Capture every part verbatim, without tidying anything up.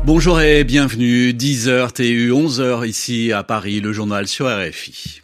Bonjour et bienvenue, dix heures T U, onze heures ici à Paris, le journal sur R F I.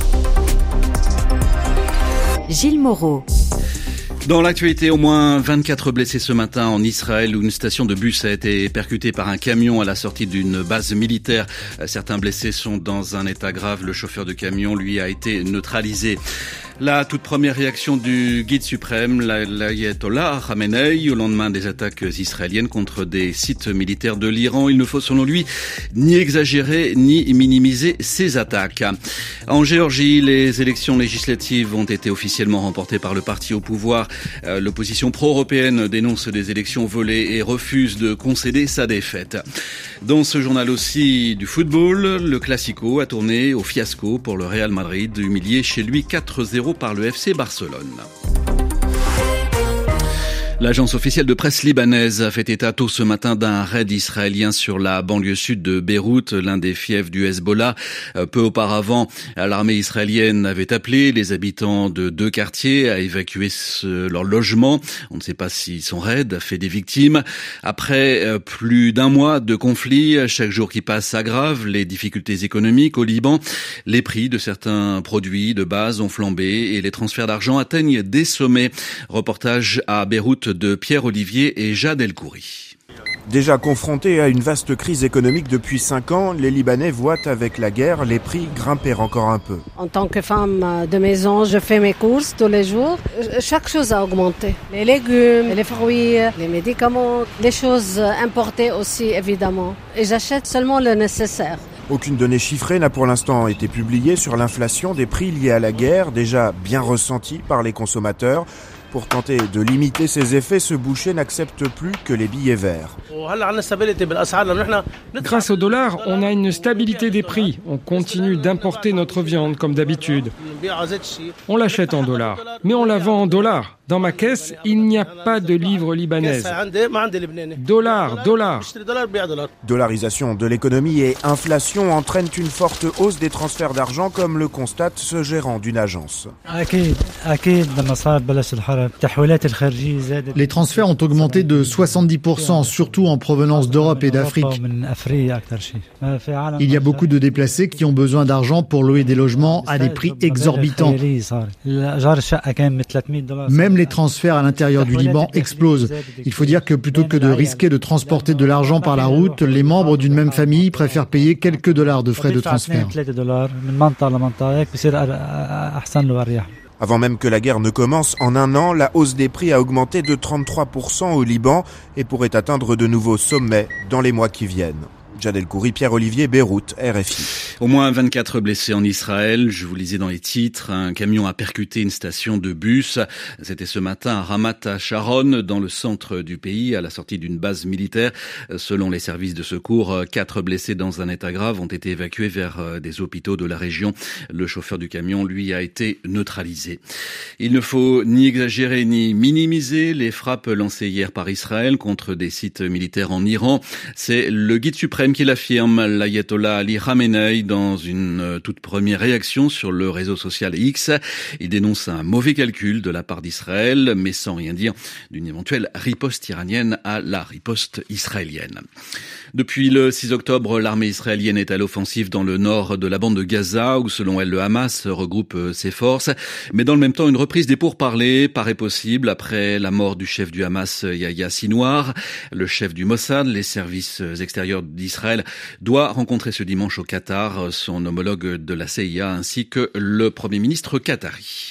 Gilles Moreau. Dans l'actualité, au moins vingt-quatre blessés ce matin en Israël où une station de bus a été percutée par un camion à la sortie d'une base militaire. Certains blessés sont dans un état grave. Le chauffeur de camion, lui, a été neutralisé. La toute première réaction du guide suprême, l'ayatollah Khamenei, au lendemain des attaques israéliennes contre des sites militaires de l'Iran. Il ne faut, selon lui, ni exagérer ni minimiser ces attaques. En Géorgie, les élections législatives ont été officiellement remportées par le parti au pouvoir. L'opposition pro-européenne dénonce des élections volées et refuse de concéder sa défaite. Dans ce journal aussi du football, le Classico a tourné au fiasco pour le Real Madrid, humilié chez lui quatre zéro par le F C Barcelone. L'agence officielle de presse libanaise a fait état tôt ce matin d'un raid israélien sur la banlieue sud de Beyrouth, l'un des fiefs du Hezbollah. Peu auparavant, l'armée israélienne avait appelé les habitants de deux quartiers à évacuer ce, leur logement. On ne sait pas si son raid a fait des victimes. Après plus d'un mois de conflit, chaque jour qui passe s'aggrave les difficultés économiques au Liban. Les prix de certains produits de base ont flambé et les transferts d'argent atteignent des sommets. Reportage à Beyrouth de Pierre Olivier et Jade El-Khoury. Déjà confrontés à une vaste crise économique depuis cinq ans, les Libanais voient avec la guerre les prix grimper encore un peu. En tant que femme de maison, je fais mes courses tous les jours. Chaque chose a augmenté. Les légumes, les fruits, les médicaments, les choses importées aussi évidemment. Et j'achète seulement le nécessaire. Aucune donnée chiffrée n'a pour l'instant été publiée sur l'inflation des prix liés à la guerre, déjà bien ressentie par les consommateurs. Pour tenter de limiter ses effets, ce boucher n'accepte plus que les billets verts. Grâce au dollar, on a une stabilité des prix. On continue d'importer notre viande comme d'habitude. On l'achète en dollars, mais on la vend en dollars. Dans ma caisse, il n'y a pas de livre libanaise. Dollar, dollar. Dollarisation de l'économie et inflation entraînent une forte hausse des transferts d'argent, comme le constate ce gérant d'une agence. Les transferts ont augmenté de soixante-dix pour cent, surtout en provenance d'Europe et d'Afrique. Il y a beaucoup de déplacés qui ont besoin d'argent pour louer des logements à des prix exorbitants. Même les transferts à l'intérieur du Liban explosent. Il faut dire que plutôt que de risquer de transporter de l'argent par la route, les membres d'une même famille préfèrent payer quelques dollars de frais de transfert. Avant même que la guerre ne commence, en un an, la hausse des prix a augmenté de trente-trois pour cent au Liban et pourrait atteindre de nouveaux sommets dans les mois qui viennent. Jade El-Khoury, Pierre Olivier, Beyrouth, R F I. Au moins vingt-quatre blessés en Israël. Je vous lisais dans les titres. Un camion a percuté une station de bus. C'était ce matin à Ramat Sharon, dans le centre du pays, à la sortie d'une base militaire. Selon les services de secours, quatre blessés dans un état grave ont été évacués vers des hôpitaux de la région. Le chauffeur du camion, lui, a été neutralisé. Il ne faut ni exagérer ni minimiser les frappes lancées hier par Israël contre des sites militaires en Iran. C'est le guide suprême qui l'affirme, l'ayatollah Ali Khamenei, dans une toute première réaction sur le réseau social X. Il dénonce un mauvais calcul de la part d'Israël, mais sans rien dire d'une éventuelle riposte iranienne à la riposte israélienne. Depuis le six octobre, l'armée israélienne est à l'offensive dans le nord de la bande de Gaza, où selon elle le Hamas regroupe ses forces. Mais dans le même temps, une reprise des pourparlers paraît possible après la mort du chef du Hamas, Yahya Sinwar. Le chef du Mossad, les services extérieurs d'Israël, doit rencontrer ce dimanche au Qatar son homologue de la C I A ainsi que le Premier ministre qatari.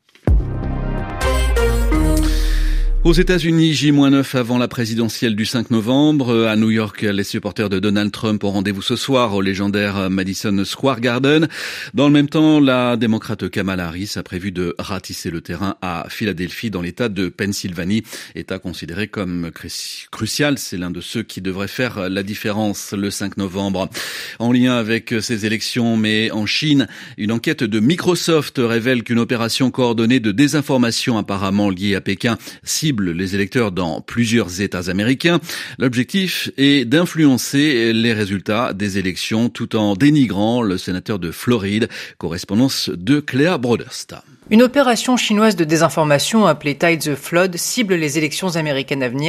Aux États-Unis, J neuf avant la présidentielle du cinq novembre. À New York, les supporters de Donald Trump ont rendez-vous ce soir au légendaire Madison Square Garden. Dans le même temps, la démocrate Kamala Harris a prévu de ratisser le terrain à Philadelphie, dans l'État de Pennsylvanie. État considéré comme crucial. C'est l'un de ceux qui devrait faire la différence le cinq novembre. En lien avec ces élections, mais en Chine, une enquête de Microsoft révèle qu'une opération coordonnée de désinformation apparemment liée à Pékin cible les électeurs dans plusieurs États américains. L'objectif est d'influencer les résultats des élections tout en dénigrant le sénateur de Floride. Correspondance de Cléa Broderst. Une opération chinoise de désinformation appelée Tide the Flood cible les élections américaines à venir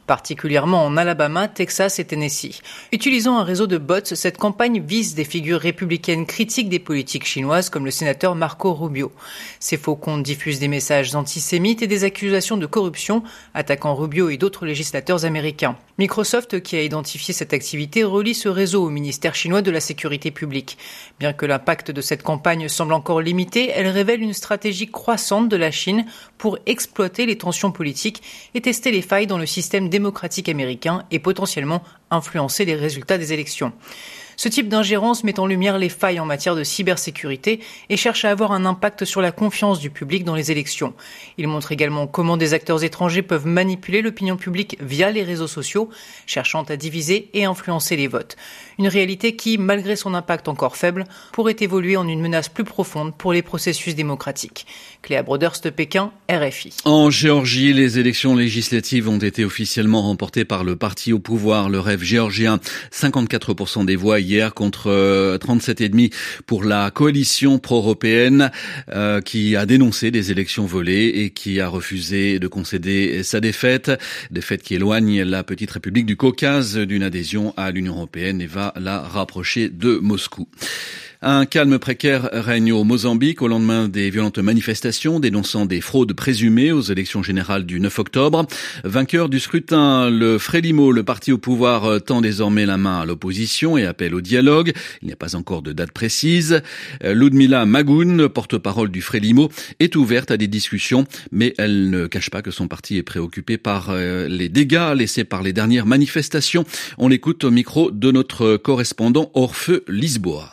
particulièrement en Alabama, Texas et Tennessee. Utilisant un réseau de bots, cette campagne vise des figures républicaines critiques des politiques chinoises comme le sénateur Marco Rubio. Ces faux comptes diffusent des messages antisémites et des accusations de corruption, attaquant Rubio et d'autres législateurs américains. Microsoft, qui a identifié cette activité, relie ce réseau au ministère chinois de la Sécurité publique. Bien que l'impact de cette campagne semble encore limité, elle révèle une stratégie croissante de la Chine pour exploiter les tensions politiques et tester les failles dans le système démocratique américain et potentiellement influencer les résultats des élections. Ce type d'ingérence met en lumière les failles en matière de cybersécurité et cherche à avoir un impact sur la confiance du public dans les élections. Il montre également comment des acteurs étrangers peuvent manipuler l'opinion publique via les réseaux sociaux, cherchant à diviser et influencer les votes. Une réalité qui, malgré son impact encore faible, pourrait évoluer en une menace plus profonde pour les processus démocratiques. Cléa Broderst, Pékin, R F I. En Géorgie, les élections législatives ont été officiellement remportées par le parti au pouvoir, le Rêve géorgien. cinquante-quatre pour cent des voix hier contre trente-sept virgule cinq pour la coalition pro-européenne euh, qui a dénoncé des élections volées et qui a refusé de concéder sa défaite. Défaite qui éloigne la petite république du Caucase d'une adhésion à l'Union européenne et va la rapprocher de Moscou. Un calme précaire règne au Mozambique au lendemain des violentes manifestations dénonçant des fraudes présumées aux élections générales du neuf octobre. Vainqueur du scrutin, le Frelimo, le parti au pouvoir, tend désormais la main à l'opposition et appelle au dialogue. Il n'y a pas encore de date précise. Ludmila Magoun, porte-parole du Frelimo, est ouverte à des discussions, mais elle ne cache pas que son parti est préoccupé par les dégâts laissés par les dernières manifestations. On l'écoute au micro de notre correspondant Orfeu Lisboa.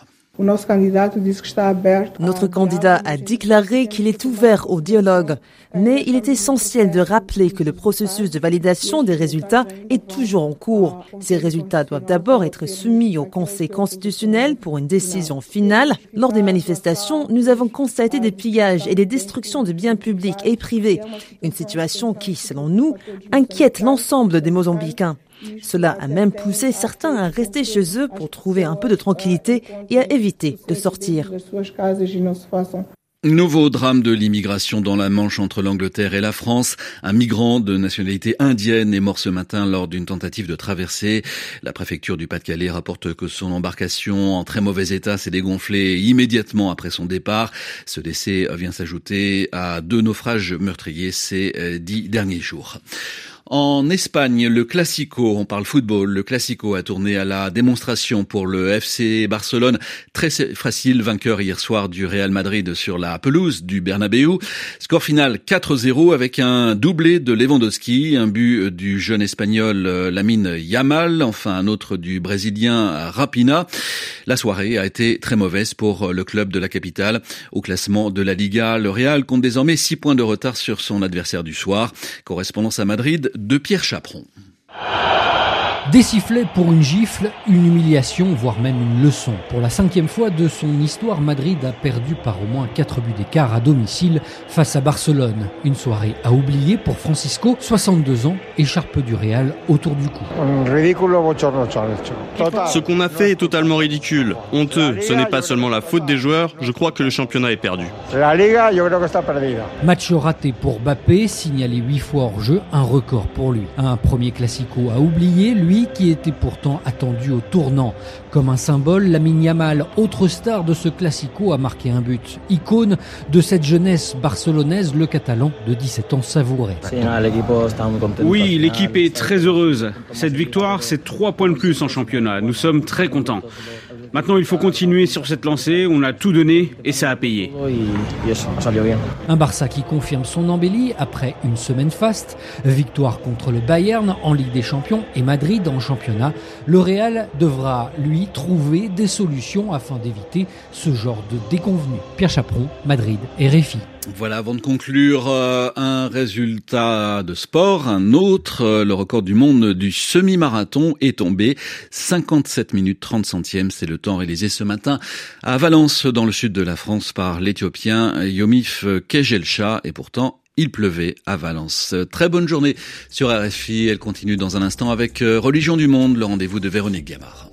Notre candidat a déclaré qu'il est ouvert au dialogue, mais il est essentiel de rappeler que le processus de validation des résultats est toujours en cours. Ces résultats doivent d'abord être soumis au Conseil constitutionnel pour une décision finale. Lors des manifestations, nous avons constaté des pillages et des destructions de biens publics et privés, une situation qui, selon nous, inquiète l'ensemble des Mozambicains. Cela a même poussé certains à rester chez eux pour trouver un peu de tranquillité et à éviter de sortir. Nouveau drame de l'immigration dans la Manche entre l'Angleterre et la France. Un migrant de nationalité indienne est mort ce matin lors d'une tentative de traversée. La préfecture du Pas-de-Calais rapporte que son embarcation en très mauvais état s'est dégonflée immédiatement après son départ. Ce décès vient s'ajouter à deux naufrages meurtriers ces dix derniers jours. En Espagne, le Classico, on parle football, le Classico a tourné à la démonstration pour le F C Barcelone. Très facile, vainqueur hier soir du Real Madrid sur la pelouse du Bernabéu. Score final quatre zéro avec un doublé de Lewandowski, un but du jeune espagnol Lamine Yamal, enfin un autre du brésilien Rapina. La soirée a été très mauvaise pour le club de la capitale. Au classement de la Liga, le Real compte désormais six points de retard sur son adversaire du soir. Correspondance à Madrid de Pierre Chaperon. Des sifflets pour une gifle, une humiliation, voire même une leçon. Pour la cinquième fois de son histoire, Madrid a perdu par au moins quatre buts d'écart à domicile face à Barcelone. Une soirée à oublier pour Francisco, soixante-deux ans, écharpe du Real autour du cou. Ce qu'on a fait est totalement ridicule, honteux. Ce n'est pas seulement la faute des joueurs, je crois que le championnat est perdu. Match raté pour Mbappé, signalé huit fois hors jeu, un record pour lui. Un premier Classico à oublier, lui qui était pourtant attendu au tournant. Comme un symbole, Lamine Yamal, autre star de ce Classico, a marqué un but. Icône de cette jeunesse barcelonaise, le Catalan de dix-sept ans savourait. Oui, l'équipe est très heureuse. Cette victoire, c'est trois points de plus en championnat. Nous sommes très contents. Maintenant, il faut continuer sur cette lancée. On a tout donné et ça a payé. Un Barça qui confirme son embellie après une semaine faste. Victoire contre le Bayern en Ligue des Champions et Madrid en championnat. Le Real devra, lui, trouver des solutions afin d'éviter ce genre de déconvenus. Pierre Chaperon, Madrid, R F I. Voilà, avant de conclure, euh, un résultat de sport, un autre, euh, le record du monde du semi-marathon est tombé, cinquante-sept minutes trente centièmes, c'est le temps réalisé ce matin à Valence, dans le sud de la France, par l'Éthiopien Yomif Kejelcha, et pourtant, il pleuvait à Valence. Très bonne journée sur R F I, elle continue dans un instant avec Religion du Monde, le rendez-vous de Véronique Gamard.